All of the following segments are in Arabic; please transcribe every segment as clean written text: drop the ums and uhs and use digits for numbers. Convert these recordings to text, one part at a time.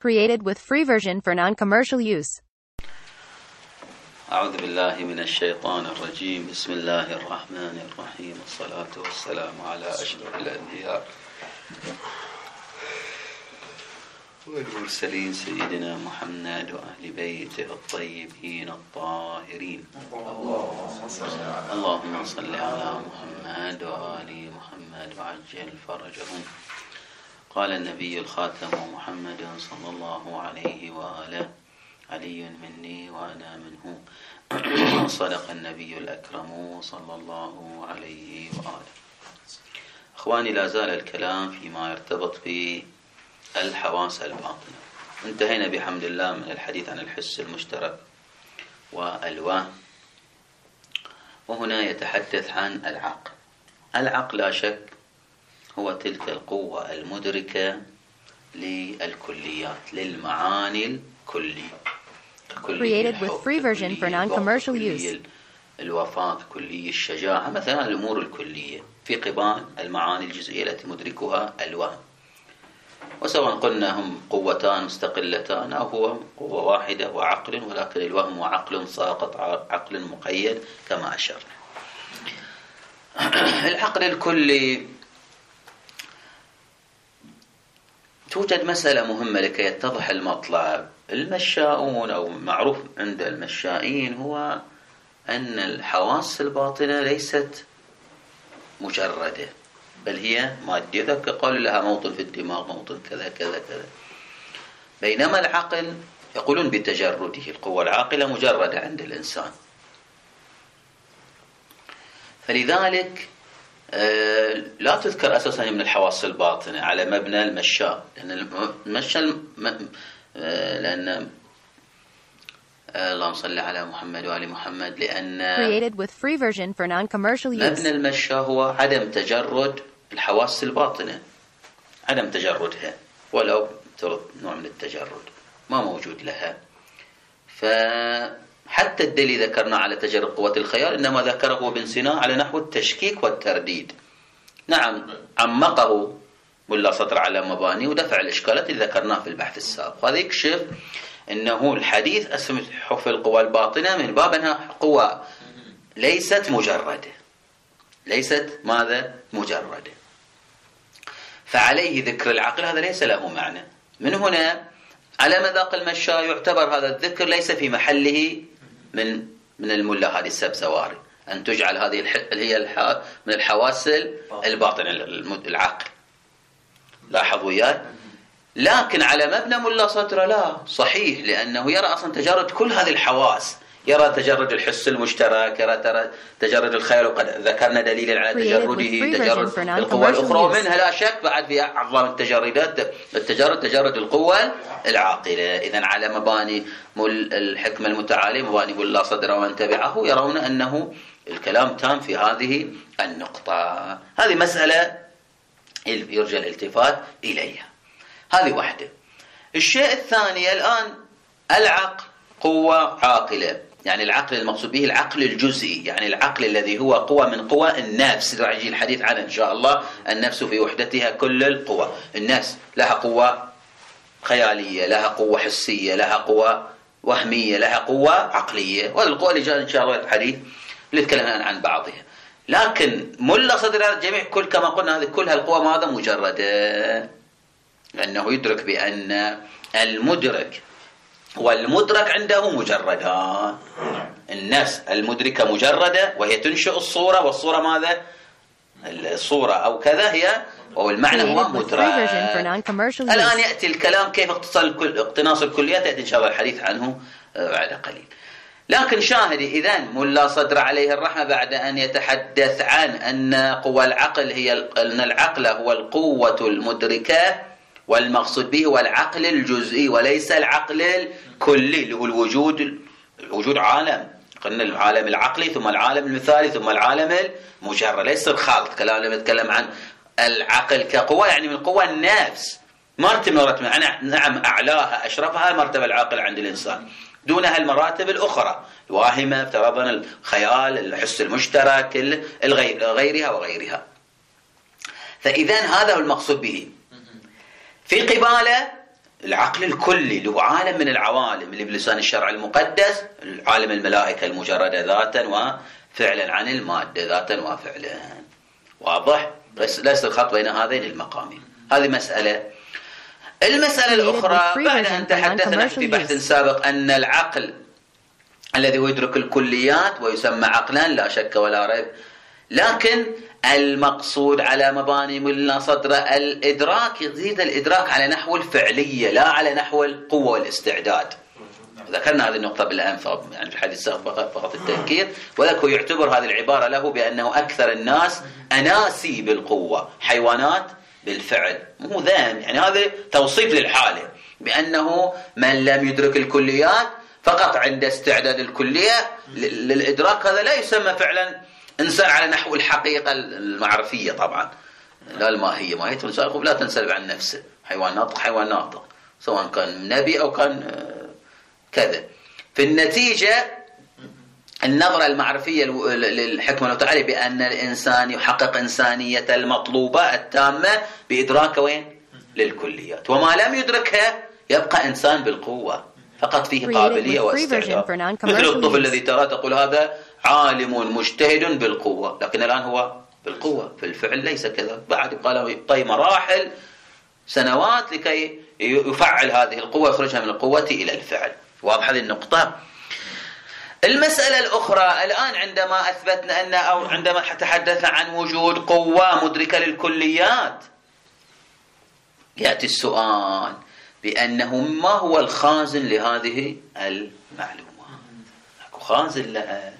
Created with free version for non-commercial use. أعوذ بالله من الشيطان الرجيم. بسم الله الرحمن الرحيم. والصلاة والسلام على أشرف الأنبياء والمرسلين سيدنا محمد وأهل بيته الطيبين الطاهرين. اللهم صل على محمد وآل محمد وعجل فرجهم. قال النبي الخاتم محمد صلى الله عليه وآله: علي مني وأنا منه. صدق النبي الأكرم صلى الله عليه وآله. أخواني، لا زال الكلام فيما يرتبط بالحواس الباطنة. انتهينا بحمد الله من الحديث عن الحس المشترك والوهم، وهنا يتحدث عن العقل. العقل لا شك هو تلك القوة المدركة للكليات، للمعاني الكلية. Created with free version for non-commercial use. الوفاة، كلية الشجاعة، مثلا الأمور الكلية في قبال المعاني الجزئية التي مدركها الوهم. وسواء قلنا هم قوتان مستقلتان أو هو قوة واحدة وعقل، ولكن الوهم وعقل ساقط، عقل مقيد كما أشرنا. العقل الكلي، توجد مسألة مهمة لكي يتضح المطلب. المشاؤون أو معروف عند المشائين هو أن الحواس الباطنة ليست مجردة، بل هي مادية، كقول لها موطن في الدماغ، موطن كذا كذا كذا. بينما العقل يقولون بتجرده، القوة العاقلة مجردة عند الإنسان. فلذلك لا تذكر أساسا من الحواس الباطنة على مبنى المشاء، لأن المشاء لأن اللهم صل على محمد وآل محمد، لأن Created with free version for non-commercial use. مبنى المشاء هو عدم تجرد الحواس الباطنة، عدم تجردها، ولو نوع من التجرد ما موجود لها. فحتى الدليل ذكرنا على تجرد قوة الخيال إنما ذكره ابن سينا على نحو التشكيك والترديد. نعم، عمقه ولا سطر على مباني ودفع الإشكالات اللي ذكرناه في البحث السابق. هذا يكشف أنه الحديث أسمى في القوى الباطنة من باب أنها قوى ليست مجردة، ليست ماذا؟ مجردة. فعليه ذكر العقل هذا ليس له معنى. من هنا على مذاق المشاء يعتبر هذا الذكر ليس في محله من الملا هذه السبزواري، أن تجعل هذه هي من الحواس الباطنة العقل. لاحظوا وياي. لكن على مبنى ملا صدر لا صحيح، لأنه يرى أصلا تجرد كل هذه الحواس، يرى تجرد الحس المشترك، يرى تجرد الخيال، وقد ذكرنا دليل على تجرده، تجرد القوى الأخرى، ومنها لا شك بعد في أعظم التجردات تجرد القوى العاقلة. إذن على مباني الحكمة المتعالية، مباني ملا صدر ومن تبعه، يرون أنه الكلام تام في هذه النقطة. هذه مسألة يرجى الالتفات إليها. هذه واحدة. الشيء الثاني، الآن العقل قوة عاقلة، يعني العقل المقصود به العقل الجزئي، يعني العقل الذي هو قوة من قوى النفس، راح يجي الحديث عنه إن شاء الله. النفس في وحدتها كل القوى. النفس لها قوة خيالية، لها قوة حسية، لها قوة وهمية، لها قوة عقلية، وهذه القوى اللي جاء إن شاء الله الحديث اللي نتكلم الآن عن بعضها. لكن ملا صدر هذا الجميع كل كما قلنا هذه كلها القوى ماذا؟ مجردة، لأنه يدرك بأن المدرك والمدرك عنده مجردان. النفس المدركة مجردة وهي تنشئ الصورة، والصورة ماذا؟ الصورة أو كذا هي، والمعنى هو مدرك. الآن يأتي الكلام كيف اقتناص الكليات، يأتي إن شاء الله الحديث عنه بعد قليل. لكن شاهدي، إذن ملا صدر عليه الرحمة بعد أن يتحدث عن أن قوى العقل أن العقل هو القوة المدركة، والمقصود به هو العقل الجزئي وليس العقل الكلي اللي هو الوجود عالم. قلنا العالم العقلي ثم العالم المثالي ثم العالم المجرد، ليس الخالط. كلام لما نتكلم عن العقل كقوة يعني من قوى النفس، مرتبة نعم أعلاها أشرفها مرتبة العقل عند الإنسان، دونها المراتب الأخرى الواهمة، افترضنا الخيال، الحس المشترك، غيرها وغيرها. فإذن هذا هو المقصود به. في قبالة العقل الكلي اللي هو عالم من العوالم اللي بلسان الشرع المقدس، عالم الملائكة المجردة ذاتا وفعلا عن المادة ذاتا وفعلا. واضح؟ بس ليس الخط بين هذين المقامين. هذه مسألة. المسألة الأخرى، بعد أن تحدثنا في بحث سابق أن العقل الذي هو يدرك الكليات ويسمى عقلا لا شك ولا ريب، لكن المقصود على مباني ملا صدر الإدراك، يزيد الإدراك على نحو الفعلية لا على نحو القوة والاستعداد. ذكرنا هذه النقطة بالأمس يعني في الحديث السابق فقط التذكير، ولكن يعتبر هذه العبارة له بأنه أكثر الناس أناسي بالقوة، حيوانات بالفعل، مو ذم، يعني هذا توصيف للحالة بأنه من لم يدرك الكليات فقط عند استعداد الكلية للإدراك، هذا لا يسمى فعلا إنسان على نحو الحقيقة المعرفية طبعا، لا الماهية. ماهية الإنسان لا تنسلب عن نفسه، حيوان ناطق حيوان ناطق، سواء كان نبي أو كان كذا. في النتيجة النظرة المعرفية للحكمة لو تعالي بأن الإنسان يحقق إنسانية المطلوبة التامة بإدراكه وين؟ للكليات، وما لم يدركها يبقى إنسان بالقوة فقط فيه قابلية واستعداد، مثل الطفل الذي ترى تقول هذا عالم مجتهد بالقوة، لكن الآن هو بالقوة، في الفعل ليس كذا، بعد يبقى له يبقى مراحل سنوات لكي يفعل هذه القوة، يخرجها من القوة إلى الفعل. واضح هذه النقطة؟ المسألة الأخرى الآن عندما أثبتنا أن أو عندما تحدث عن وجود قوة مدركة للكليات، يأتي السؤال بأنه ما هو الخازن لهذه المعلومات؟ خازن لها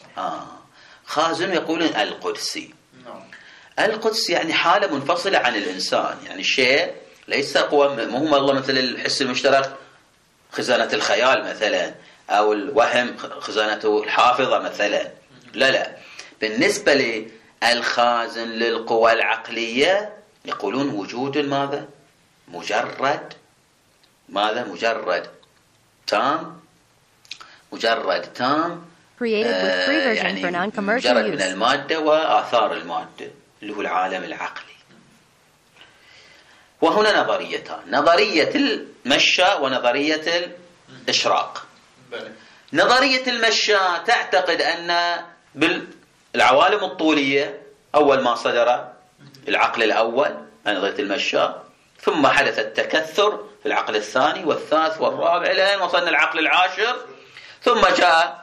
خازن يقولون القدسي. القدس يعني حالة منفصلة عن الإنسان، يعني شيء ليس قوة، مو الله مثل الحس المشترك خزانة الخيال مثلا، أو الوهم خزانته الحافظة مثلا، لا. بالنسبة للخازن للقوى العقلية يقولون وجود ماذا؟ مجرد ماذا؟ مجرد تام يعني مجرد من المادة وآثار المادة اللي هو العالم العقلي. وهنا نظريتان، نظرية المشاء ونظرية الإشراق. نظرية المشاء تعتقد أن بالعوالم الطولية أول ما صدر العقل الأول نظرية المشاء، ثم حدث التكثر في العقل الثاني والثالث والرابع إلى أن وصلنا العقل العاشر، ثم جاء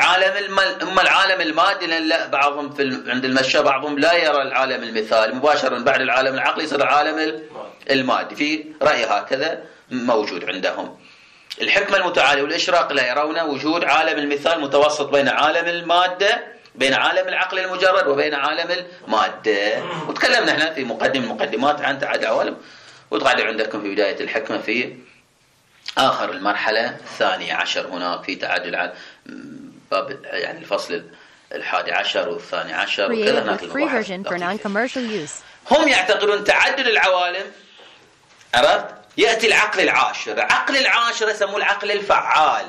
العالم المادي، لأن بعضهم عند المشاء بعضهم لا يرى العالم المثالي مباشرة بعد العالم العقلي يصير العالم المادي، في رأي هكذا موجود عندهم. الحكمة المتعالية والإشراق لا يرون وجود عالم المثال متوسط بين عالم المادة، بين عالم العقل المجرد وبين عالم المادة. وتكلمنا احنا في مقدمات عن تعدد عوالم، وتقعد عندكم في بداية الحكمة في آخر المرحلة الثانية عشر هناك في تعدد باب يعني الفصل 11 والثاني عشر وكذا هناك. هم يعتقدون تعدد العوالم، عرفت؟ يأتي العقل العاشر، العقل العاشر يسموه العقل الفعال.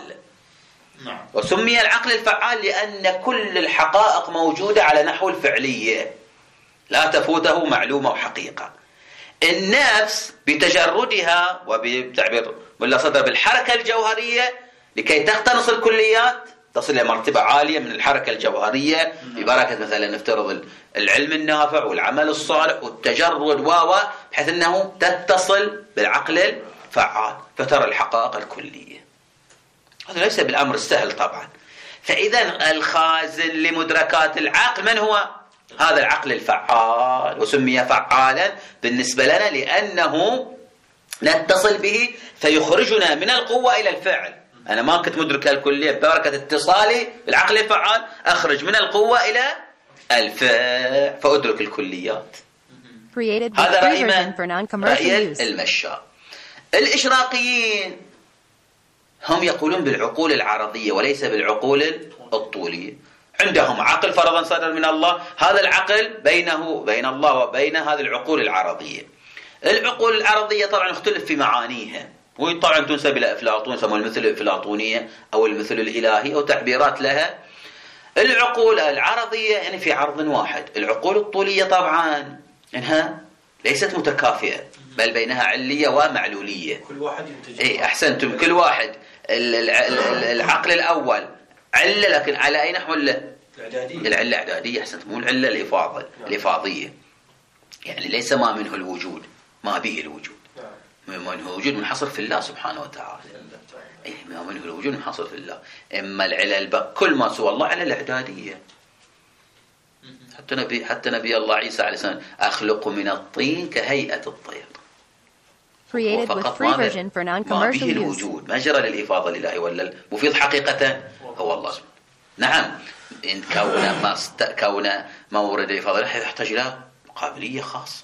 وسمي العقل الفعال لأن كل الحقائق موجودة على نحو الفعلية، لا تفوته معلومة وحقيقة. النفس بتجردها وبتعبير ملا صدر بالحركة الجوهرية لكي تقتنص الكليات تصل إلى مرتبة عالية من الحركة الجوهرية ببركة مثلا نفترض العلم النافع والعمل الصالح والتجرد بحيث أنه تتصل بالعقل الفعال فترى الحقائق الكلية. هذا ليس بالأمر السهل طبعا. فإذا الخازن لمدركات العقل من هو؟ هذا العقل الفعال، وسمي فعالا بالنسبة لنا لأنه نتصل به فيخرجنا من القوة إلى الفعل. أنا ما كنت مدرك الكلية ببركة اتصالي بالعقل الفعال أخرج من القوة إلى الفعل فأدرك الكليات. هذا رأي المشاء. الإشراقيين هم يقولون بالعقول العرضية وليس بالعقول الطولية. عندهم عقل فرضا صدر من الله، هذا العقل بينه وبين الله وبين هذه العقول العرضية. العقول العرضية طبعا اختلف في معانيها، وطبعا تنسب إلى أفلاطون، يسموها المثل الأفلاطونية أو المثل الإلهي أو تعبيرات لها. العقول العرضية يعني في عرض واحد. العقول الطولية طبعا إنها ليست متكافئة، بل بينها علية ومعلولية. كل واحد ينتج. إيه أحسنتم، كل واحد. العقل الأول علة، لكن على أي نحو الإعدادية. العلة الإعدادية. أحسنتم، مو العلة الإفاضية. يعني ليس ما منه الوجود، ما به الوجود. منه الوجود منحصر في الله سبحانه وتعالى. إيه ما منه الوجود منحصر في الله. إما العلل كل ما سوى الله على الإعدادية. حتى نبي الله عيسى عليه السلام أخلق من الطين كهيئة الطير. Created with free version for ما non-commercial به use. الوجود، ما جرى للإفاضة لله، ولا المفيض حقيقة هو الله سبحانه. نعم، إن كون مورد الإفاضة يحتاج إلى قابلية خاصة،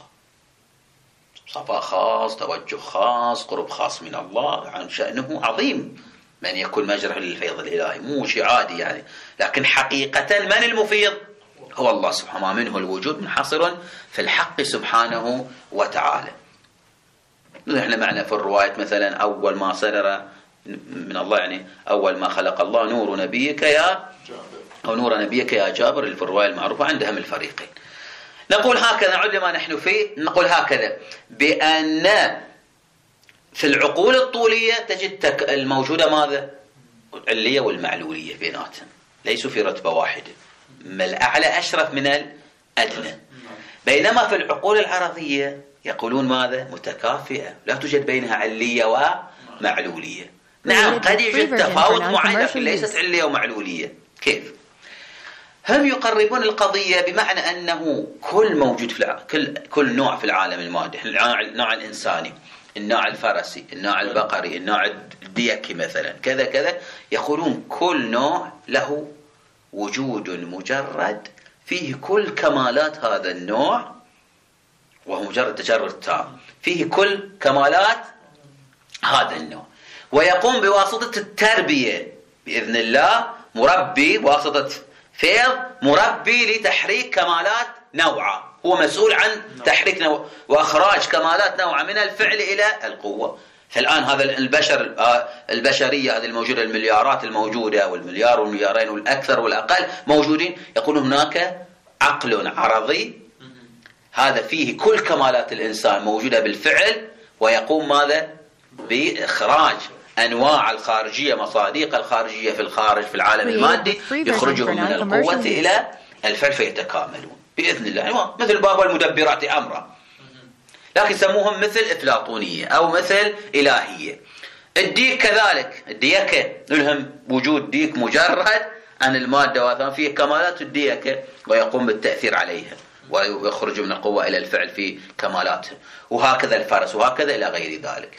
صفاء خاص، توجه خاص، قرب خاص من الله، عن شأنه عظيم من يكون مجرى للفيض الإلهي، مو شيء عادي يعني. لكن حقيقة من المفيض هو الله سبحانه، ما منه الوجود منحصر في الحق سبحانه وتعالى. نحن معنا في الرواية مثلا أول ما صدر من الله، يعني أول ما خلق الله نور نبيك يا أو نور نبيك يا جابر، اللي في الرواية المعروفة عندها من الفريقين. نقول هكذا علما نحن فيه، نقول هكذا بأن في العقول الطولية تجد الموجودة ماذا؟ العلية والمعلولية بيناتهم، ليسوا في رتبة واحدة، ما الأعلى أشرف من الأدنى. بينما في العقول العرضية يقولون ماذا؟ متكافئة، لا توجد بينها علية ومعلولية. نعم قد يوجد تفاوت معين، لكن ليست علية ومعلولية. كيف؟ هم يقربون القضية بمعنى أنه كل موجود في كل نوع في العالم المادي، النوع الإنساني، النوع الفرسي، النوع البقري، النوع الديكي مثلا، كذا كذا، يقولون كل نوع له وجود مجرد فيه كل كمالات هذا النوع، وهو مجرد تجرد تام، فيه كل كمالات هذا النوع، ويقوم بواسطة التربية بإذن الله، مربي بواسطة فيض مربي لتحريك كمالات نوعه، هو مسؤول عن تحريك نوع وإخراج كمالات نوعه من الفعل إلى القوة. فالآن هذا البشرية هذه الموجودة، المليارات الموجودة، والمليار والمليارين والأكثر والأقل موجودين، يقولون هناك عقل عرضي هذا فيه كل كمالات الإنسان موجودة بالفعل، ويقوم ماذا؟ بإخراج أنواع الخارجية، مصادق الخارجية في الخارج في العالم المادي، يخرجهم من القوة إلى الفعل فيتكاملون بإذن الله، مثل باب المدبرات أمره. لكن سموهم مثل أفلاطونية أو مثل إلهية. الديك كذلك، الديكة لهم وجود ديك مجرد عن المادة وثم فيه كمالات الديكة، ويقوم بالتأثير عليها ويخرج من القوة إلى الفعل في كمالاتها، وهكذا الفرس وهكذا إلى غير ذلك.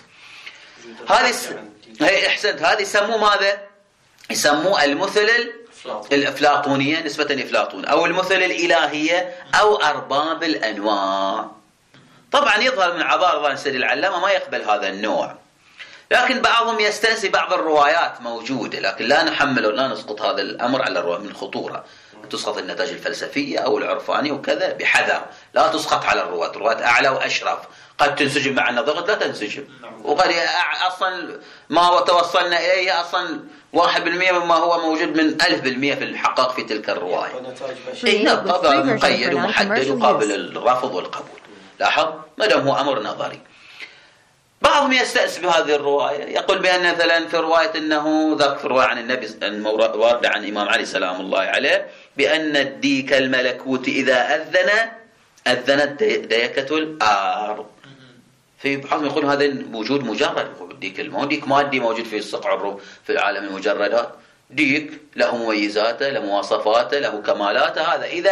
هذه أحسنت، هذه يسموه ماذا؟ يسموه المثل الأفلاطونية نسبة لأفلاطون، أو المثل الإلهية، أو أرباب الأنواع. طبعا يظهر من عبارة سيد العلامة ما يقبل هذا النوع، لكن بعضهم يستنسي بعض الروايات موجودة، لكن لا نحمل ولا نسقط هذا الأمر على الرواية من خطورة. تسقط النتائج الفلسفية أو العرفانية وكذا بحذر، لا تسقط على الرواة أعلى وأشرف، قد تنسجم مع النظر قد لا تنسجم، وقد أصلا ما توصلنا إليه أصلا 1% مما هو موجود من 1000% في الحقائق في تلك الرواية. هذا مقيد ومحدد وقابل للرفض والقبول. لاحظ ما دام هو أمر نظري. بعضهم يستأس بهذه الرواية، يقول بأن مثلا في رواية أنه ذكر في رواية عن النبي واردة عن الإمام علي سلام الله عليه بأن الديك الملكوت إذا أذنت ديكة الأرض. في بعضهم يقول هذا وجود مجرد، ديك ديك مادي موجود في الصقع الروح في العالم المجردات، ديك له مميزاته، له مواصفاته، له كمالاته، هذا إذا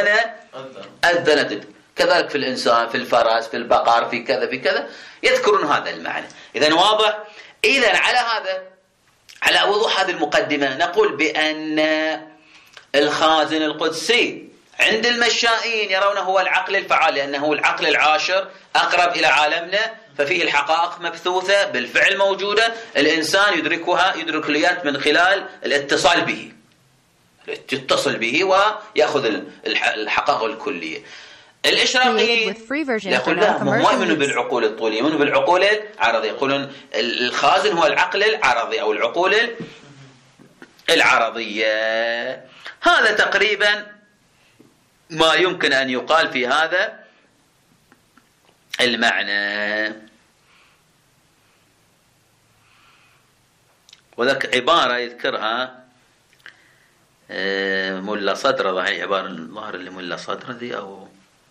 أذنت. كذلك في الإنسان، في الفرس، في البقر، في كذا في كذا، يذكرون هذا المعنى. إذن واضح. إذن على وضوح هذه المقدمة نقول بأن الخازن القدسي عند المشائين يرونه هو العقل الفعال، لأنه العقل العاشر أقرب إلى عالمنا، ففيه الحقائق مبثوثة بالفعل موجودة، الإنسان يدرك اليات من خلال الاتصال به، يتصل به ويأخذ الحقائق الكلية. الإشراقيين يقول لا، ما يؤمنوا بالعقول الطولية، يؤمنوا بالعقول العرضية، يقولون الخازن هو العقل العرضي أو العقول العرضية. هذا تقريبا ما يمكن أن يقال في هذا المعنى. وذاك عبارة يذكرها ملا صدر، هي عبارة الظاهر اللي ملا صدر ذي أو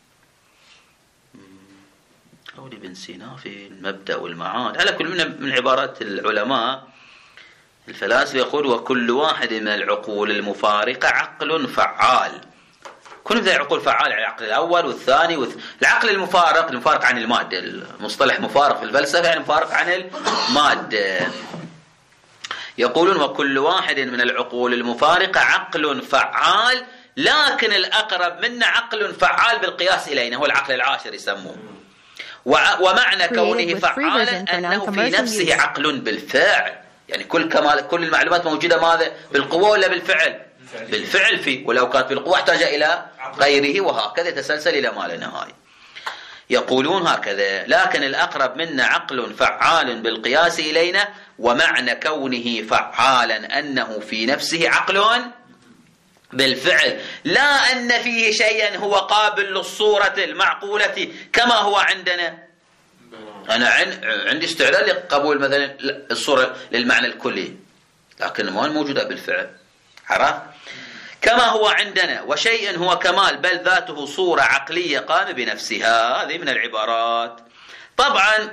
لابن سينا في المبدأ والمعاد. على كل من عبارات العلماء الفلاسفة يقول: وكل واحد من العقول المفارقة عقل فعال. كل ذي عقول فعال، يعني العقل الأول والثاني العقل المفارق عن المادة. المصطلح مفارق في الفلسفة يعني مفارق عن المادة. يقولون: وكل واحد من العقول المفارقة عقل فعال، لكن الأقرب منا عقل فعال بالقياس إلينا، هو العقل العاشر يسموه. ومعنى كونه فعالا أنه في نفسه عقل بالفعل، يعني كل المعلومات موجودة ماذا؟ بالقوة ولا بالفعل؟ بالفعل فيه، ولو كانت بالقوة احتاج إلى غيره، وهكذا تسلسل إلى ما لا نهاية. يقولون هكذا: لكن الأقرب منا عقل فعال بالقياس إلينا، ومعنى كونه فعالا أنه في نفسه عقل بالفعل، لا أن فيه شيئا هو قابل للصورة المعقولة كما هو عندنا. أنا عندي استعداد لقبول مثلا الصورة للمعنى الكلي، لكن ما موجودة بالفعل، عرفت؟ كما هو عندنا، وشيء هو كمال بل ذاته صورة عقلية قام بنفسها. هذه من العبارات. طبعا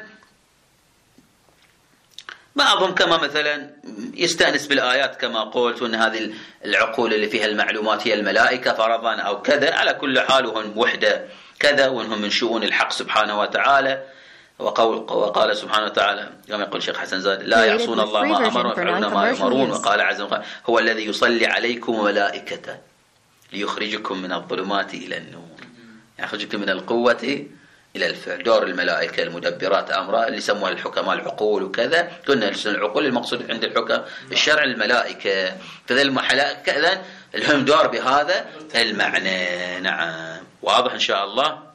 بعضهم كما مثلا يستأنس بالآيات كما قلت، وأن هذه العقول اللي فيها المعلومات هي الملائكة فرضا أو كذا. على كل حال وهم وحدة كذا، وأنهم من شؤون الحق سبحانه وتعالى. وقال سبحانه وتعالى كما يقول الشيخ حسن زاد: لا يعصون الله ما أمر ويفعلون ما يؤمرون. وقال عز وجل: هو الذي يصلي عليكم وملائكته ليخرجكم من الظلمات إلى النور، يخرجكم من القوة إلى الفعل. دور الملائكة المدبرات أمرها اللي يسموها الحكماء العقول وكذا. قلنا العقول المقصود عند الحكم الشرع الملائكة، فذا الملائكة إذن لهم دور بهذا المعنى. نعم، واضح إن شاء الله.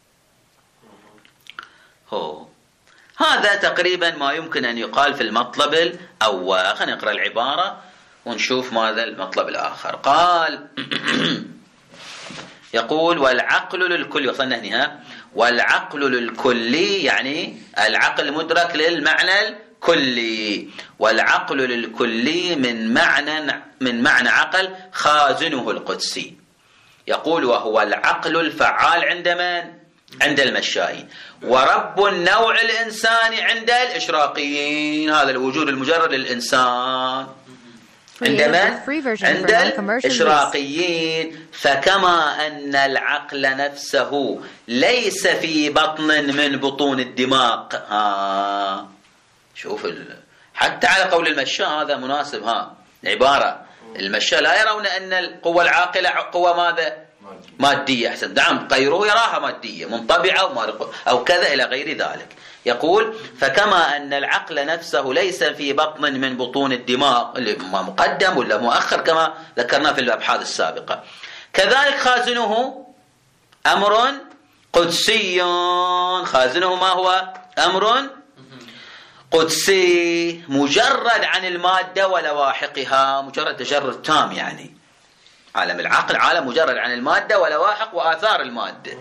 هذا تقريبا ما يمكن أن يقال في المطلب الأول. خلينا نقرأ العبارة ونشوف ماذا المطلب الآخر. قال يقول: والعقل للكل، وصلنا هنا، والعقل للكلي يعني العقل مدرك للمعنى الكلي، والعقل للكلي من معنى عقل خازنه القدسي. يقول: وهو العقل الفعال عند من؟ عند المشائين، ورب النوع الإنساني عند الإشراقيين. هذا الوجود المجرد للإنسان عندما عند الإشراقيين. فكما أن العقل نفسه ليس في بطن من بطون الدماغ. شوف حتى على قول المشاء هذا مناسب. العبارة المشاء لا يرون أن القوة العاقلة قوة ماذا؟ مادية. أحسن، نعم، غيره يراها مادية منطبعة أو كذا إلى غير ذلك. يقول: فكما أن العقل نفسه ليس في بطن من بطون الدماغ، اللي ما مقدم ولا مؤخر كما ذكرنا في الأبحاث السابقة، كذلك خازنه أمر قدسي. خازنه ما هو؟ أمر قدسي مجرد عن المادة ولواحقها، مجرد تجرد تام. يعني عالم العقل عالم مجرد عن المادة ولواحق وآثار المادة.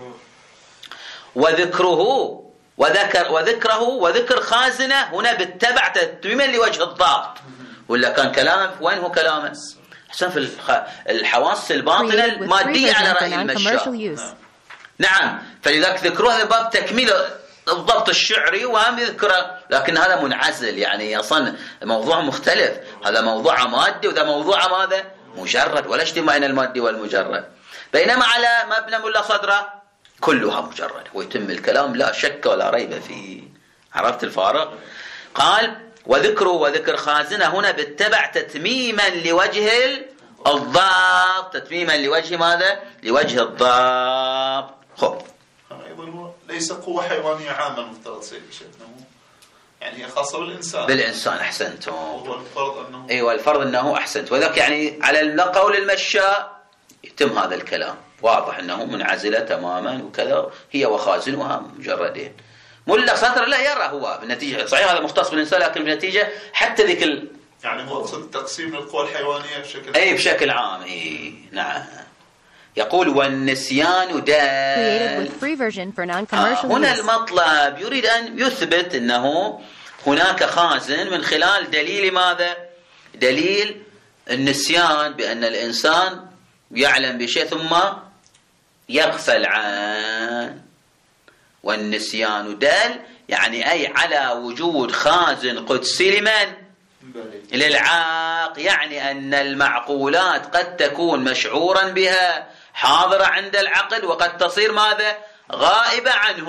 وذكر خازنة هنا بالتبع تتميما لوجه الضابط، ولا كان كلامه وين هو كلامه؟ حسن في الحواس الباطنة المادية على رأي المشاء. نعم، فلذلك ذكروه هذا باب تكميل الضبط الشعري وهم يذكره، لكن هذا منعزل، يعني أصلا موضوع مختلف. هذا موضوع مادي وذا موضوع ماذا؟ مجرد، ولا اجتماع بين المادي والمجرد. بينما على مبنى ملا صدره كلها مجرد، ويتم الكلام لا شك ولا ريب فيه. عرفت الفارق؟ قال: وذكر خازنة هنا بالتبع تتميما لوجه الضابط. تتميما لوجه ماذا؟ لوجه الضابط. أيضا ليس قوة حيوانية عامة المفترض سيد شأنه، يعني هي خاصة بالإنسان. بالإنسان، أحسنتم. وهو الفرض أنه أيوة، الفرض أنه أحسنت. وذلك يعني على قول المشاء يتم هذا الكلام، واضح أنه منعزلة تماما وكذا، هي وخازنها مجردين. ملا صدر لا يرى هو بالنتيجة، صحيح هذا مختص بالإنسان، لكن بالنتيجة حتى ذيك يعني هو أقصد التقسيم للقوى الحيوانية بشكل بشكل عام. نعم، يقول والنسيان Created دال. with free version for non-commercial هنا use. المطلب يريد أن يثبت أنه هناك خازن من خلال دليل ماذا؟ دليل النسيان، بأن الإنسان يعلم بشيء ثم يغفل عنه. والنسيان دال يعني أي على وجود خازن قدسي لمن؟ للعاق، يعني أن المعقولات قد تكون مشعورا بها حاضرة عند العقل وقد تصير ماذا؟ غائبة عنه.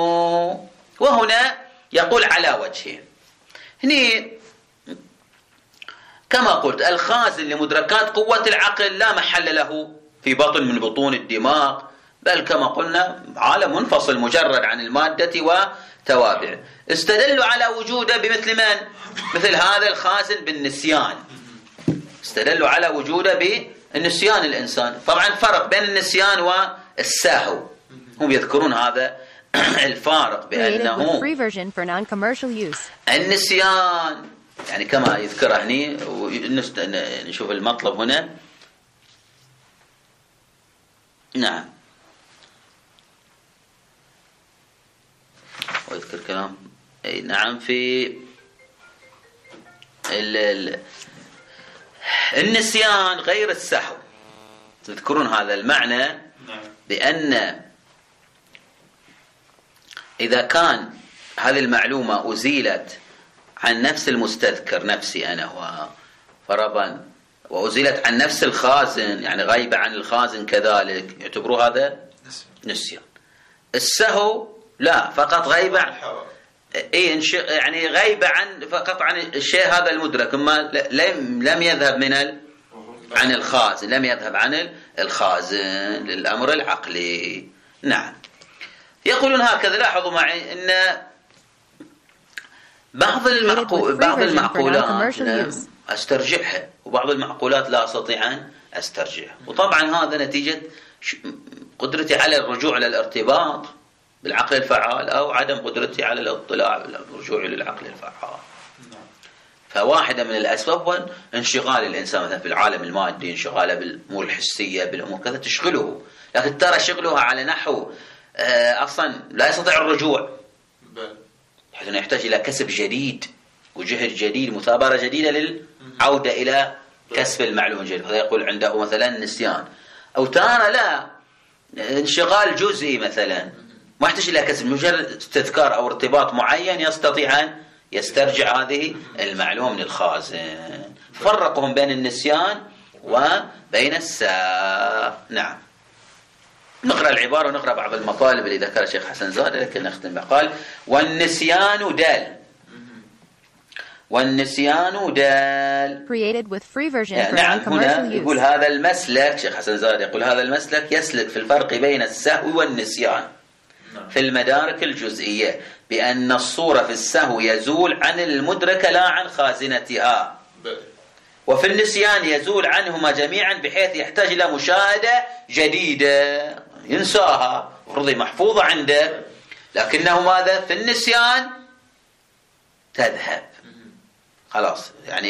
وهنا يقول على وجهين. هني كما قلت الخازن لمدركات قوة العقل لا محل له في بطن من بطون الدماغ، بل كما قلنا عالم منفصل مجرد عن المادة وتوابعه. استدلوا على وجوده بمثل من؟ مثل هذا الخازن بالنسيان، استدلوا على وجوده بالنسيان الإنسان. طبعا فرق بين النسيان والسهو، هم يذكرون هذا الفارق بأنه النسيان يعني كما يذكره هني، نشوف المطلب هنا. نعم، ويذكر كلام نعم في النسيان غير السهو. تذكرون هذا المعنى بأن إذا كان هذه المعلومة أزيلت عن نفس المستذكر، نفسي أنا فرضا، وأزيلت عن نفس الخازن، يعني غيبة عن الخازن كذلك، يعتبروا هذا نسيان. السهو لا، فقط غيبة يعني غيبة فقط عن الشيء هذا المدرك، ما لم يذهب عن الخازن، لم يذهب عن الخازن للأمر العقلي. نعم، يقولون هكذا. لاحظوا معي أن بعض المعقولات أسترجعها، وبعض المعقولات لا أستطيع أن أسترجعها. وطبعا هذا نتيجة قدرتي على الرجوع على الارتباط بالعقل الفعال، أو عدم قدرتي على الاطلاع بالرجوع للعقل الفعال. فواحدة من الأسباب هو انشغال الإنسان مثلا في العالم المادي، انشغاله بالأمور الحسية، بالأمور كذا تشغله، لكن ترى شغلها على نحو أصلا لا يستطيع الرجوع، بحيث أنه يحتاج إلى كسب جديد وجهد جديد، مثابرة جديدة للعودة إلى كسب المعلومة الجديد. هذا يقول عنده مثلا نسيان. أو ترى لا، انشغال جزئي مثلا، ما يحتاج إلى كسب، مجرد استذكار أو ارتباط معين يستطيع أن يسترجع هذه المعلومة من الخازن. فرقهم بين النسيان وبين السهو. نعم، نقرأ العبارة ونقرأ بعض المطالب اللي ذكرها الشيخ حسن زادة، لكن نختم بقال والنسيان دال. والنسيان دال created with free version for نعم، non-commercial هنا use. يقول هذا المسلك، شيخ حسن زادة يقول هذا المسلك يسلك في الفرق بين السهو والنسيان في المدارك الجزئية، بأن الصورة في السهو يزول عن المدركة لا عن خازنتها، وفي النسيان يزول عنهما جميعا بحيث يحتاج إلى مشاهدة جديدة، ينساها، فرضي محفوظة عنده، لكنه ماذا؟ في النسيان تذهب خلاص، يعني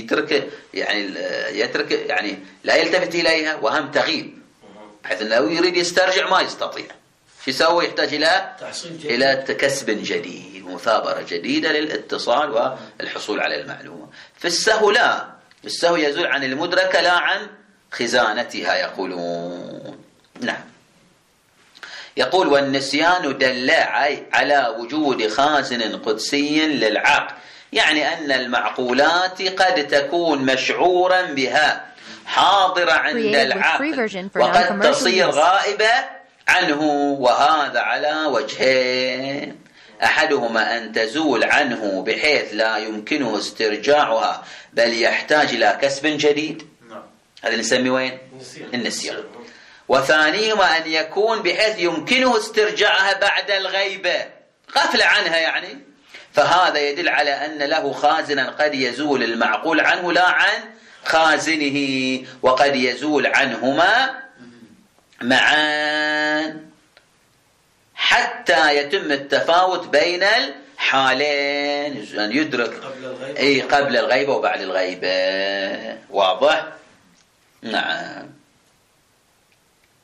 يترك يعني لا يلتفت إليها، وهم تغيب، بحيث أنه يريد يسترجع ما يستطيع. شو يسوي؟ يحتاج إلى كسب جديد ومثابرة جديدة للاتصال والحصول على المعلومة. في السهو لا، السهو يزول عن المدركة لا عن خزانتها يقولون. نعم، يقول والنسيان دل على وجود خازن قدسي للعقل، يعني أن المعقولات قد تكون مشعورا بها حاضرة عند العقل وقد تصير غائبة عنه، وهذا على وجهين. أحدهما أن تزول عنه بحيث لا يمكنه استرجاعها بل يحتاج إلى كسب جديد، هذا نسميه وين؟ النسيان. وثانيهما أن يكون بحيث يمكنه استرجاعها بعد الغيبة، غفلة عنها يعني، فهذا يدل على أن له خازنا قد يزول المعقول عنه لا عن خازنه، وقد يزول عنهما معان حتى يتم التفاوت بين الحالين، أن يدرك قبل الغيبة وبعد الغيبة. واضح؟ نعم.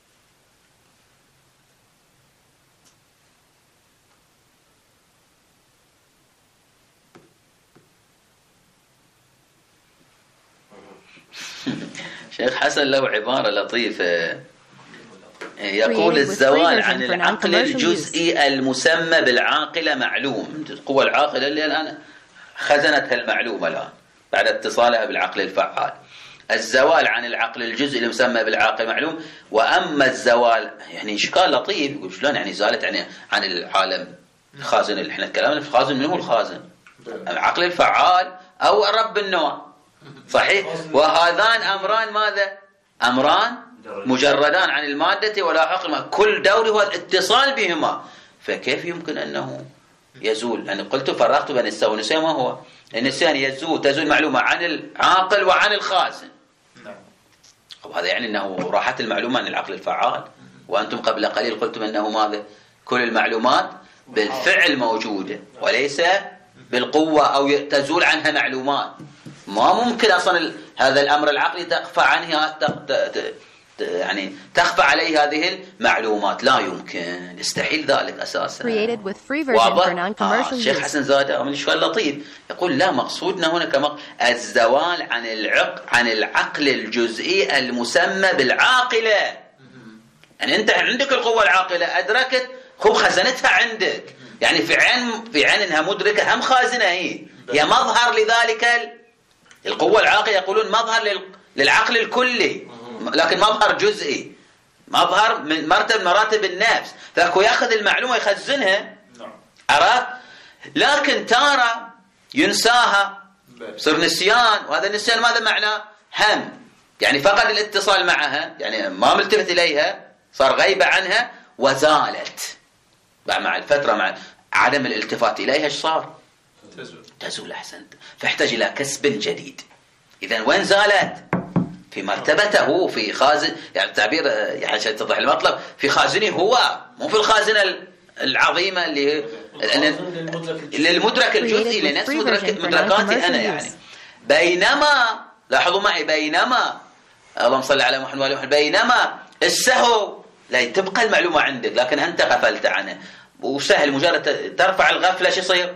شيخ حسن له عبارة لطيفة، يقول الزوال عن العقل الجزئي المسمى بالعاقلة معلوم. القوة العاقلة اللي الآن خزنتها المعلومة الآن بعد اتصالها بالعقل الفعال. الزوال عن العقل الجزئي المسمى بالعاقل معلوم، وأما الزوال يعني إشكال لطيف، يقول شلون يعني زالت يعني عن العالم الخازن اللي احنا تكلمنا في الخازن، من هو الخازن؟ العقل الفعال أو رب النوع، صحيح؟ وهذان أمران ماذا؟ أمران مجردان عن المادة ولا حق، كل دور هو الاتصال بهما، فكيف يمكن أنه يزول؟ يعني قلت فرقت بين النسيان والنسيان. ما هو النسيان؟ تزول معلومة عن العاقل وعن الخازن. وهذا يعني أنه راحت المعلومة عن العقل الفعال، وأنتم قبل قليل قلتم أنه ماذا؟ كل المعلومات بالفعل موجودة وليس بالقوة، أو تزول عنها معلومات. ما ممكن أصلا هذا الأمر العقلي تخفى عنه، يعني تخفى عليه هذه المعلومات، لا يمكن، يستحيل ذلك أساسا. واضح؟ الشيخ حسن زاده من شوي لطيف يقول لا، مقصودنا هنا الزوال عن العقل الجزئي المسمى بالعاقلة. يعني أنت عندك القوة العاقلة، أدركت، خب خزنتها عندك، يعني في عين انها مدركة، هم خازنة، هي مظهر لذلك القوة العاقلة. يقولون مظهر للعقل الكلي، لكن مظهر جزئي، مظهر من مراتب النفس، فهو ياخذ المعلومة يخزنها، عرفت؟ لكن تارة ينساها، صار نسيان، وهذا النسيان ماذا معناه؟ هم، يعني فقد الاتصال معها، يعني ما ملتفت إليها، صار غيبة عنها وزالت مع الفترة، مع عدم الالتفات إليها، ايش صار؟ تزول. أحسنت. فاحتاج إلى كسب جديد. إذن وين زالت؟ في مرتبته، في خازن، يعني التعبير يعني عشان تتضح المطلب، في خازنه هو، مو في الخازنة العظيمة اللي للمدرك الجزئي لنفس مدركاتي أنا. يعني بينما، لاحظوا معي، بينما، اللهم صل على محمد وعلى محمد، بينما السهو لا تبقى المعلومة عندك، لكن أنت غفلت عنها، وسهل مجرد ترفع الغفلة شو يصير؟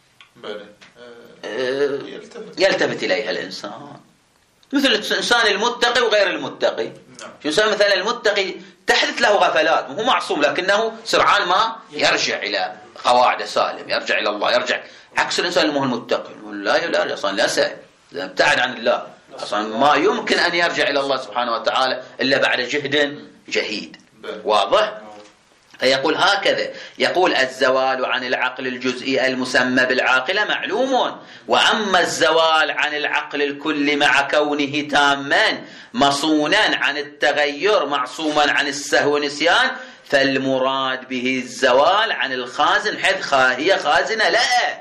يلتفت إليها الإنسان، مثل الإنسان المتقي وغير المتقي. شو يسمى؟ مثلا المتقي تحدث له غفلات، هو معصوم، لكنه سرعان ما يرجع إلى قواعد سالم، يرجع إلى الله، يرجع، عكس الإنسان المو المتقي، لا أصلا لا سهل، ابتعد عن الله، أصلا ما يمكن أن يرجع إلى الله سبحانه وتعالى إلا بعد جهد جهيد. واضح؟ فيقول هكذا، يقول الزوال عن العقل الجزئي المسمى بالعاقلة معلوم، وأما الزوال عن العقل الكلي مع كونه تاما مصونا عن التغير معصوما عن السهو والنسيان، فالمراد به الزوال عن الخازن حيث هي خازنة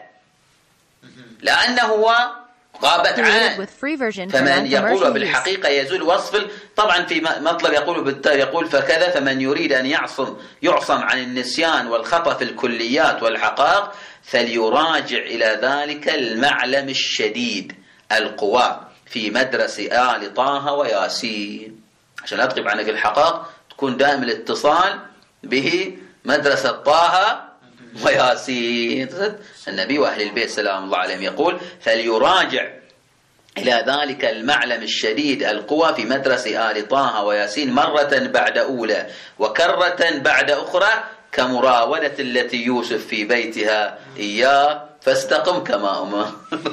لأنه هو غابت عنه. فمن يقول بالحقيقة يزول وصف، طبعا في مطلب يقول فكذا، فمن يريد أن يعصم عن النسيان والخطأ في الكليات والحقائق فليراجع إلى ذلك المعلم الشديد القوى في مدرسة آل طه وياسين، عشان لا تغيب عنك الحقائق، تكون دائم الاتصال به مدرسة طه وياسين. النبي وأهل البيت سلام الله عليهم يقول فليراجع إلى ذلك المعلم الشديد القوى في مدرسة آل طه وياسين مرة بعد أولى وكرة بعد أخرى، كمراودة التي يوسف في بيتها إياه فاستقم كما أمر.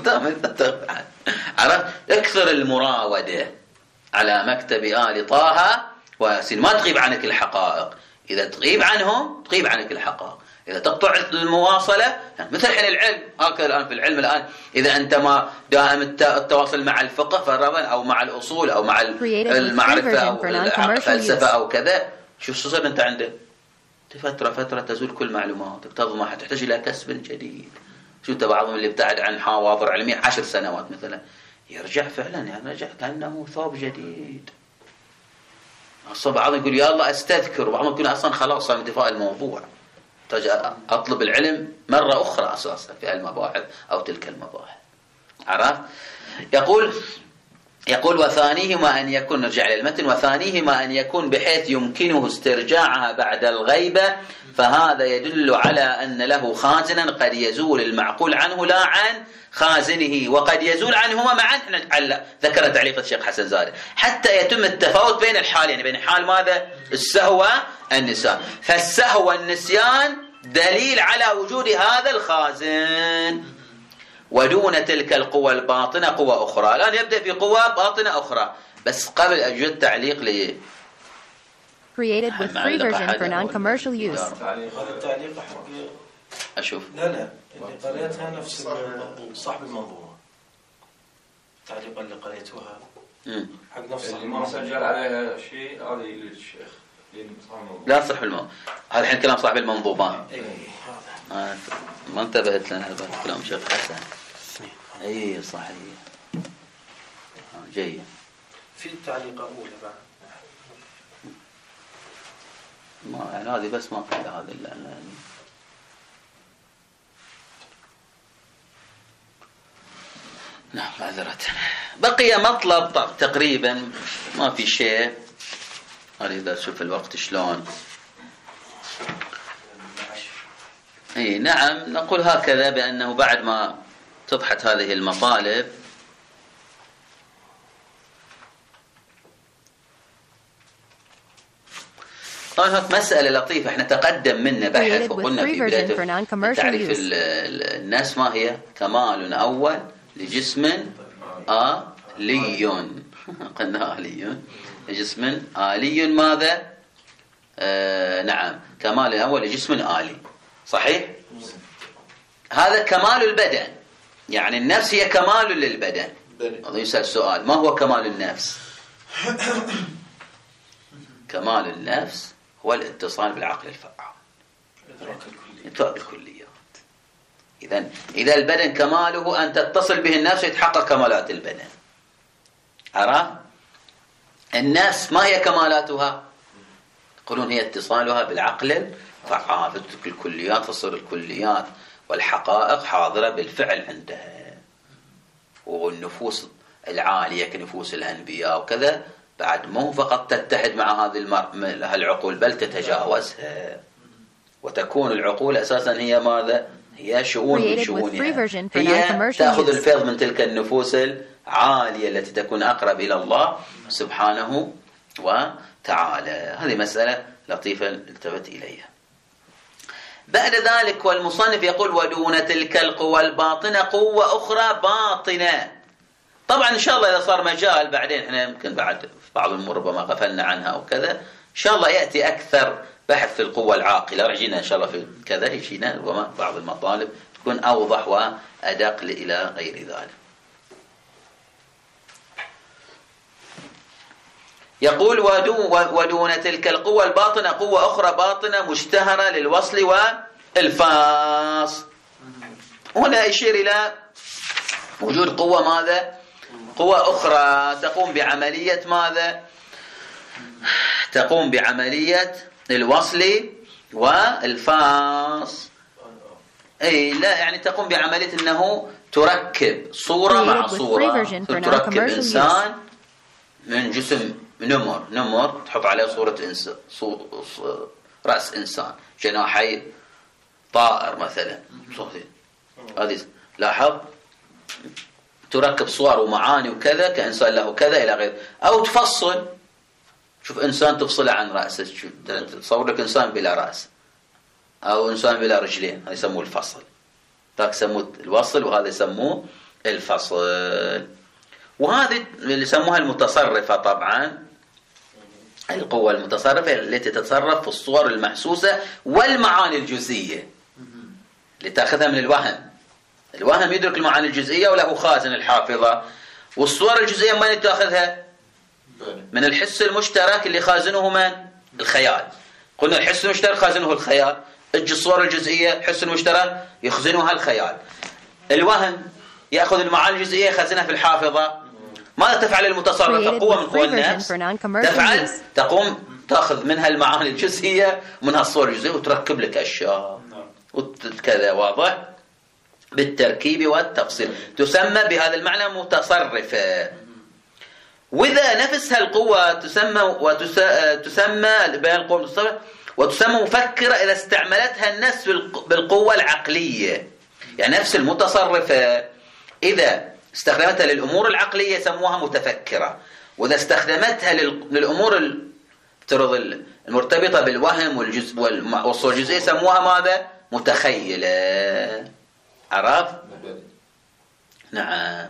عرفت؟ اكثر المراودة على مكتب آل طه وياسين، ما تغيب عنك الحقائق، إذا تغيب عنهم تغيب عنك الحقائق، إذا تقطع المواصلة مثل حين العلم، هكذا الآن في العلم الآن، إذا أنت ما دائم التواصل مع الفقه فالربن أو مع الأصول أو مع المعرفة أو الفلسفة أو كذا، شو تصير أنت عندك؟ فترة تزول كل معلوماتك، تضمح، تحتاج إلى كسب جديد. شو أنت بعضهم اللي ابتعد عن حواضر علمية 10 سنوات مثلا، يرجع فعلا، يعني رجع كأنه ثوب جديد. أصلا بعضهم يقول يا الله أستذكر، وبعضهم يقول أصلا خلاص صار انتفاء الموضوع، أطلب العلم مرة أخرى أساسا في المباحث أو تلك المباحث. عرفت؟ يقول يقول وثانيهما أن يكون، نرجع للمتن، وثانيهما أن يكون بحيث يمكنه استرجاعها بعد الغيبة، فهذا يدل على أن له خازنا قد يزول المعقول عنه لا عن خازنه، وقد يزول عنهما معا. ذكر تعليق الشيخ حسن زاري حتى يتم التفاوت بين الحالين، يعني بين حال ماذا؟ السهو والنسيان. فالسهو والنسيان دليل على وجود هذا الخازن. ودون تلك القوى الباطنة قوى أخرى. الآن يبدأ في قوى باطنة أخرى، بس قبل أجد تعليق لي Created with free version for non-commercial use. هذا التعليق حق أشوف. لا اللي قريتها نفس صاحب المنظومة. التعليق اللي قريتوها حق نفس اللي ما سجل عليها شيء هذا للشيخ. لا صح الموضوع. هذا الحين كلام صاحب المنظومة. ما انتبهت لنا هذا كلام شيخ حسن. اي صحيح. جيد. في تعليق أولى بعد. ما يعني هذه بس ما قال هذا إلا يعني. نعم معذرة. بقي مطلب تقريبا ما في شيء. أريد أشوف الوقت شلون. اي نعم نقول هكذا بأنه بعد ما تضحت هذه المطالب طبعا هناك مسألة لطيفة احنا تقدم منا بحث وقلنا في بداية تعريف الناس ما هي كمال أول لجسم آلي. قلنا آلي لجسم آلي ماذا؟ نعم كمال أول لجسم آلي صحيح؟ هذا كمال البدن، يعني النفس هي كمال للبدن. هذا يسأل سؤال ما هو كمال النفس؟ كمال النفس هو الاتصال بالعقل الفعال، إدراك الكليات. إذا البدن كماله أن تتصل به النفس ويتحقق كمالات البدن. عرفت؟ النفس ما هي كمالاتها؟ يقولون هي اتصالها بالعقل الفعال، فتدرك الكليات، تصير الكليات والحقائق حاضرة بالفعل عندها. والنفوس العالية كنفوس الأنبياء وكذا بعد مو فقط تتحد مع هذه العقول بل تتجاوزها، وتكون العقول أساسا هي ماذا؟ هي شؤون من شؤونها، هي تأخذ الفيض من تلك النفوس العالية التي تكون أقرب إلى الله سبحانه وتعالى. هذه مسألة لطيفة التفت إليها. بعد ذلك والمصنف يقول ودون تلك القوى الباطنة قوة أخرى باطنة. طبعا إن شاء الله إذا صار مجال بعدين احنا يمكن بعد في بعض الأمور ربما غفلنا عنها أو كذا، إن شاء الله يأتي أكثر بحث في القوة العاقلة، رجينا إن شاء الله في كذا يجينا ربما بعض المطالب تكون أوضح وأدق إلى غير ذلك. يقول ودون تلك القوة الباطنة قوة أخرى باطنة مشتهرة للوصل والفاص. هنا يشير إلى وجود قوة ماذا؟ قوة أخرى تقوم بعملية ماذا؟ تقوم بعملية الوصل والفاص. أي لا يعني تقوم بعملية أنه تركب صورة مع صورة، تركب إنسان من جسم نمر تحط عليه صورة إنسان، رأس إنسان، جناحي طائر مثلا، هذه لاحظ تركب صور ومعاني وكذا كإنسان له كذا إلى غيره. أو تفصل، شوف إنسان تفصله عن رأسه، تصور لك إنسان بلا رأس أو إنسان بلا رجلين، هذا يسموه الفصل. ذاك يسموه الوصل وهذا يسموه الفصل. وهذه اللي يسموها المتصرفة. طبعا القوة المتصرفة التي تتصرف في الصور المحسوسة والمعاني الجزئية اللي تأخذها من الوهم. الوهم يدرك المعاني الجزئية وله خازن الحافظة، والصور الجزئية من تأخذها؟ من الحس المشترك اللي خازنه من؟ الخيال. قلنا الحس المشترك خازنه الخيال، الصور الجزئية الحس المشترك يخزنها الخيال. الوهم يأخذ المعاني الجزئية يخزنها في الحافظة. ماذا تفعل المتصرفة؟ قوة من قوى النفس تفعل تقوم تأخذ منها المعاني الجزئية ومنها الصور الجزئية وتركب لك أشياء وكذا. واضح؟ بالتركيب والتفصيل تسمى بهذا المعنى متصرفة. وإذا نفس هالقوة تسمى بين القوة المتصرفة وتسمى مفكرة إذا استعملتها النفس بالقوة العقلية. يعني نفس المتصرفة إذا استخدمتها للأمور العقلية سموها متفكرة، وإذا استخدمتها للأمور المرتبطة بالوهم والصور الجزئية سموها ماذا؟ متخيلة. عرف؟ نعم.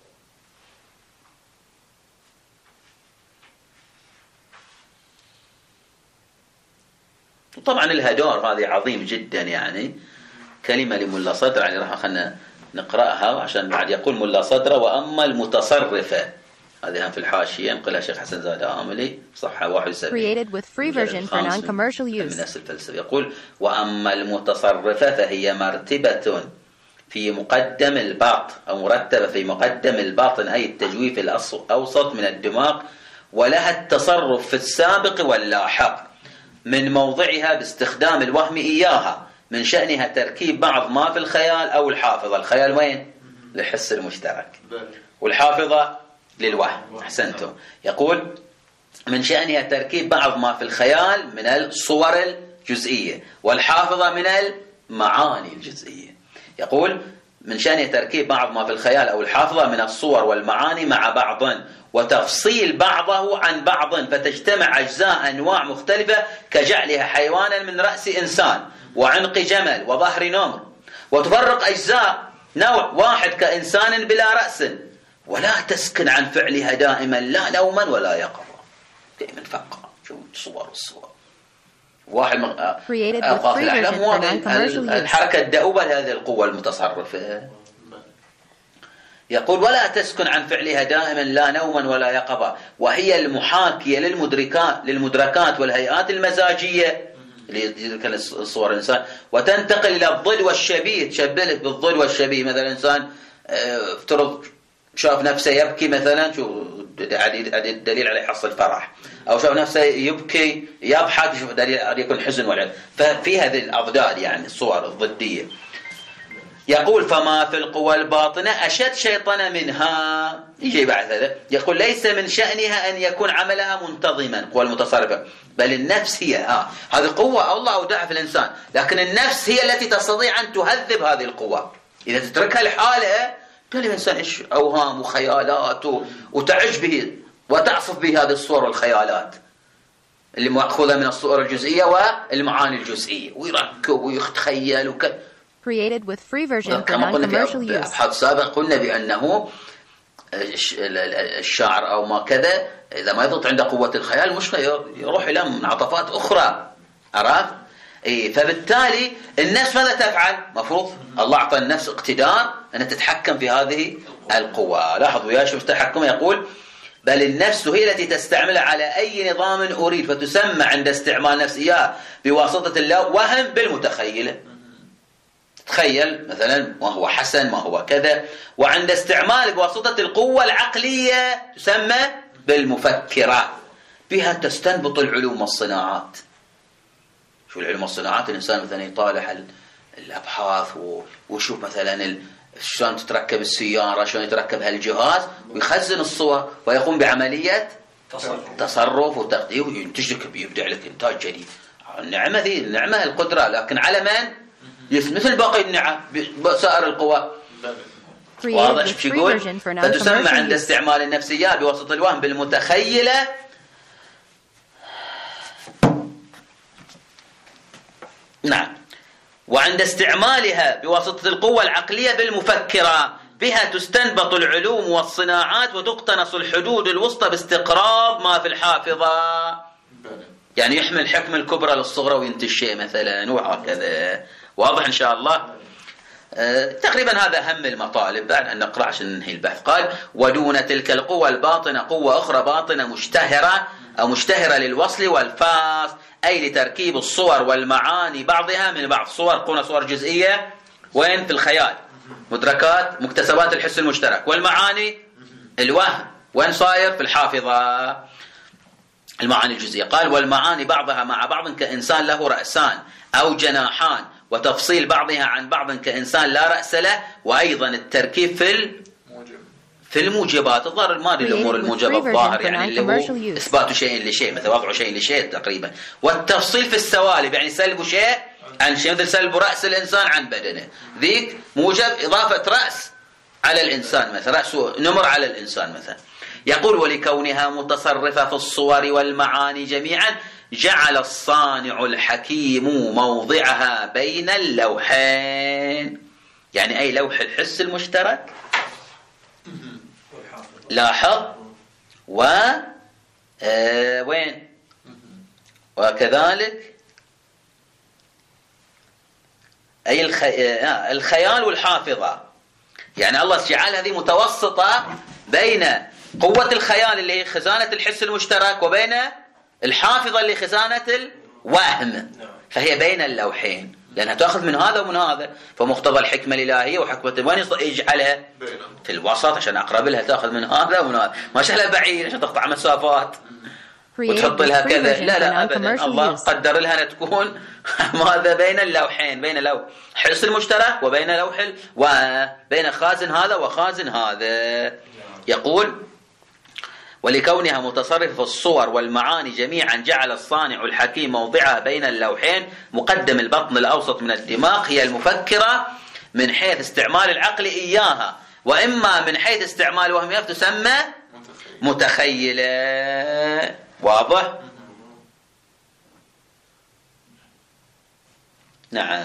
طبعا الهدار هذه عظيم جدا، يعني كلمة لملا صدر، يعني راح خلنا نقرأها عشان بعد يقول ملا صدر وأما المتصرفة، هذه هم في الحاشية نقلها شيخ حسن زاد عاملي صفحة 71 created with free version for non-commercial من use. نفس الفلسفة. يقول وأما المتصرفة فهي مرتبة في مقدم الباطن أو مرتبة في مقدم الباطن أي التجويف الأوسط من الدماغ، ولها التصرف في السابق واللاحق من موضعها باستخدام الوهم إياها، من شأنها تركيب بعض ما في الخيال أو الحافظة. الخيال وين؟ للحس المشترك، والحافظة للوهم. أحسنتم. يقول من شأنها تركيب بعض ما في الخيال من الصور الجزئية، والحافظة من المعاني الجزئية. يقول من شأنها تركيب بعض ما في الخيال أو الحافظة من الصور والمعاني مع بعض، وتفصيل بعضه عن بعض، فتجتمع أجزاء أنواع مختلفة كجعلها حيوانا من رأس إنسان وعنق جمل وظهر نمر، وتفرق أجزاء نوع واحد كإنسان بلا رأس، ولا تسكن عن فعلها دائما لا نوما ولا يقظة. دائما فقط شو صور الصور واحد من أوقات الأحلام الحركة الدؤوبة لهذه القوة المتصرفة. يقول ولا تسكن عن فعلها دائما لا نوما ولا يقظة، وهي المحاكية للمدركات والهيئات المزاجية اللي يذكر الصور الإنسان، وتنتقل إلى الضد والشبيه. تشبه بالضد والشبيه، مثلا إنسان افترض شاف نفسه يبكي مثلا، شو دليل على حصل فرح، أو شاف نفسه يبكي يضحك، شوف دليل على يكون حزن والعياذ. ففي هذه الأضداد يعني الصور الضدية. يقول فما في القوى الباطنة أشد شيطنة منها. يجي بعد هذا يقول ليس من شأنها أن يكون عملها منتظما، قوى المتصرفة، بل النفس هي هذه قوة الله أودعها في الإنسان، لكن النفس هي التي تستطيع أن تهذب هذه القوة. إذا تتركها لحالها تلي الإنسان إيش أوهام وخيالات وتعج به وتعصف به هذه الصور والخيالات اللي مأخوذة من الصور الجزئية والمعاني الجزئية، ويركب ويتخيل created with free version for non-commercial use. أبحاث سابق قلنا بأنه الشاعر أو ما كذا إذا ما يضغط عنده قوة الخيال مشكلة، يروح إلى منعطفات أخرى. عرفت؟ فبالتالي النفس ماذا تفعل؟ مفروض الله أعطى النفس اقتدار أن تتحكم في هذه القوة. لاحظوا يا شوف التحكم، يقول بل النفس هي التي تستعملها على أي نظام أريد، فتسمى عند استعمال نفسها بواسطة الوهم بالمتخيلة. تخيل مثلا ما هو حسن ما هو كذا، وعند استعمال بواسطة القوة العقلية تسمى بالمفكرة، بها تستنبط العلوم والصناعات. شو العلوم والصناعات؟ الإنسان مثلا يطالع الأبحاث ويشوف مثلا شلون تتركب السيارة، شلون يتركب هالجهاز، ويخزن الصور ويقوم بعملية تصرف وتقدير، وينتج لك يبدع لك إنتاج جديد. النعمة ذي النعمة القدرة، لكن على من؟ مثل باقي النعم بسائر القوى. واضح شو يقول؟ فتسمى عند استعمال النفسيات بواسطة الوهم بالمتخيلة. نعم. وعند استعمالها بواسطة القوة العقلية بالمفكرة، بها تستنبط العلوم والصناعات وتقتنص الحدود الوسطى باستقراض ما في الحافظة. يعني يحمل الحكم الكبرى للصغرى وينتج شيء مثلا وهكذا. واضح إن شاء الله. تقريبا هذا أهم المطالب بعد أن نقرأ عشان ننهي البحث. قال ودون تلك القوة الباطنة قوة أخرى باطنة مشتهرة أو مشتهرة للوصل والفاص، أي لتركيب الصور والمعاني بعضها من بعض. صور قلنا صور جزئية وين؟ في الخيال، مدركات مكتسبات الحس المشترك، والمعاني الوهم وين صاير؟ في الحافظة المعاني الجزئية. قال والمعاني بعضها مع بعض كإنسان له رأسان أو جناحان، وتفصيل بعضها عن بعض كإنسان لا رأس له، وأيضا التركيب في الموجبات الظاهر ما ادري الامور الموجبه الظاهر يعني اللي هو اثبات شيء لشيء مثلا وضع شيء لشيء تقريبا، والتفصيل في السوالب يعني سلب شيء عن شيء مثل سلب راس الانسان عن بدنه، ذيك موجب اضافه راس على الانسان مثلا، راس نمر على الانسان مثلا. يقول ولكونها متصرفه في الصور والمعاني جميعا جعل الصانع الحكيم موضعها بين اللوحين، يعني أي لوح الحس المشترك لاحظ وين وكذلك أي الخيال والحافظة، يعني الله جعل هذه متوسطة بين قوة الخيال اللي هي خزانة الحس المشترك وبين الحافظة اللي خزانة الوهم، فهي بين اللوحين لأنها تأخذ من هذا ومن هذا، فمقتضى الحكمة الإلهية وحكمة وين يجعلها في الوسط عشان أقرب لها تاخذ من هذا ومن هذا، ما شغلها بعيد عشان تقطع مسافات وتحط لها كذا، لا أبدا، الله قدر لها أن تكون ماذا بين اللوحين، بين لوح حس المشترك وبين لوح وبين خازن هذا وخازن هذا. يقول ولكونها متصرفة في الصور والمعاني جميعا جعل الصانع الحكيم موضعها بين اللوحين، مقدم البطن الأوسط من الدماغ هي المفكرة من حيث استعمال العقل إياها، وإما من حيث استعمال وهمها تسمى متخيلة. واضح؟ نعم.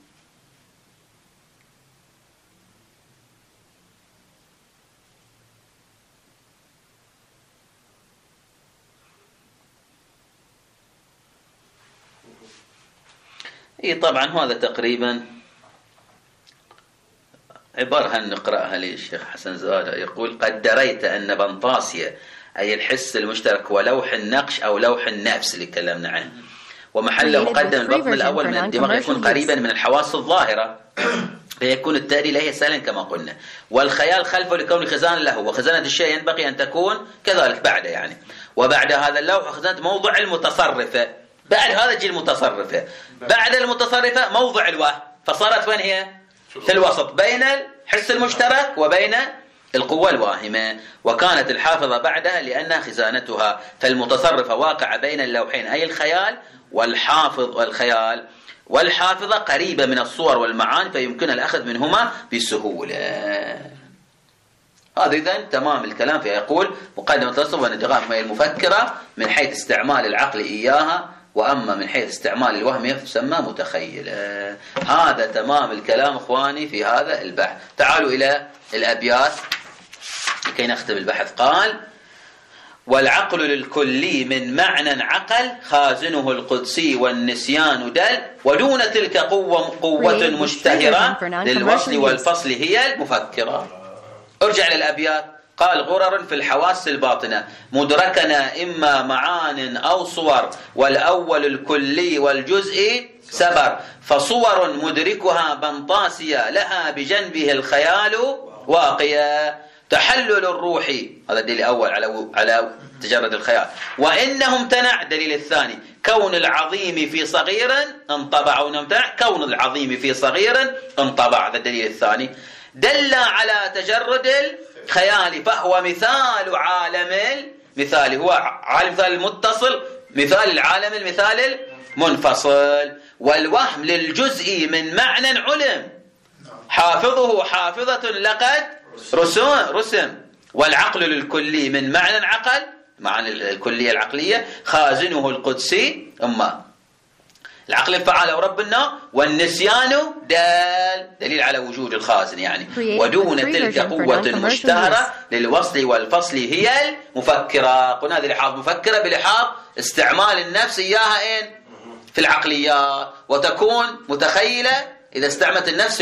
طبعا هذا تقريبا عبارة نقرأها للشيخ حسن زادة. يقول قد دريت أن بنطاسية أي الحس المشترك ولوح النقش أو لوح النفس اللي تكلمنا عنه، ومحله مقدم البطن الأول من الدماغ يكون قريبا من الحواس الظاهرة فيكون التأدي له سهلا كما قلنا، والخيال خلفه لكون خزان له، وخزانة الشيء ينبغي أن تكون كذلك بعده يعني، وبعد هذا اللوح خزانة موضع المتصرفة، بعد هذا تجي المتصرفة، بعد المتصرفة موضع الوهم، فصارت وين هي؟ في الوسط بين الحس المشترك وبين القوة الواهمة، وكانت الحافظة بعدها لأنها خزانتها، فالمتصرفة واقعة بين اللوحين أي الخيال والحافظ والخيال، والحافظة قريبة من الصور والمعاني فيمكن الأخذ منهما بسهولة. هذا إذن تمام الكلام فيها. يقول مقدمة التصرف والانتقام هي المفكرة من حيث استعمال العقل إياها، وأما من حيث استعمال الوهم تسمى متخيلة. هذا تمام الكلام إخواني في هذا البحث. تعالوا إلى الأبيات لكي نختم البحث. قال والعقل للكلي من معنى عقل خازنه القدسي والنسيان دل، ودون تلك قوة مشتهرة للوصل والفصل هي المفكرة. ارجع للأبيات. قال غرر في الحواس الباطنة مدركنا إما معان أو صور، والأول الكلي والجزء سبر، فصور مدركها بنطاسية لها بجنبه الخيال واقيا، تحلل الروح هذا الدليل الأول على تجرد الخيال، وإنه امتنع دليل الثاني كون العظيم في صغير انطبع، وامتنع كون العظيم في صغير انطبع، هذا الدليل الثاني دل على تجرد الخيال، فهو مثال عالم المثال، هو عالم مثال المتصل مثال العالم المثال المنفصل، والوهم للجزء من معنى علم حافظه حافظة لقد رسم، والعقل للكلي من معنى عقل معنى الكلية العقلية خازنه القدسي، أما العقل الفعال أو رب النار، والنسيان دليل على وجود الخازن يعني، ودون تلك قوة مشتهرة للوصل والفصل هي المفكرة. قلنا هذه لحاظ مفكرة بلحاظ استعمال النفس إياها في العقليات، وتكون متخيلة إذا استعملت النفس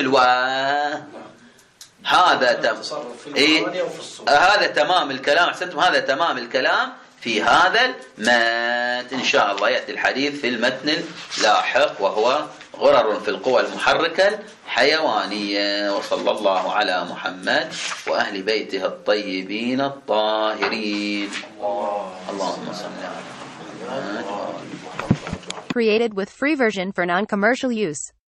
هذا تمام الكلام. أحسنتم، هذا تمام الكلام في هذا المتن. إن شاء الله يأتي الحديث في المتن اللاحق وهو غرر في القوى المحركة الحيوانية. وصلى الله على محمد وأهل بيته الطيبين الطاهرين. اللهم صل على محمد. Created with free version for non-commercial use.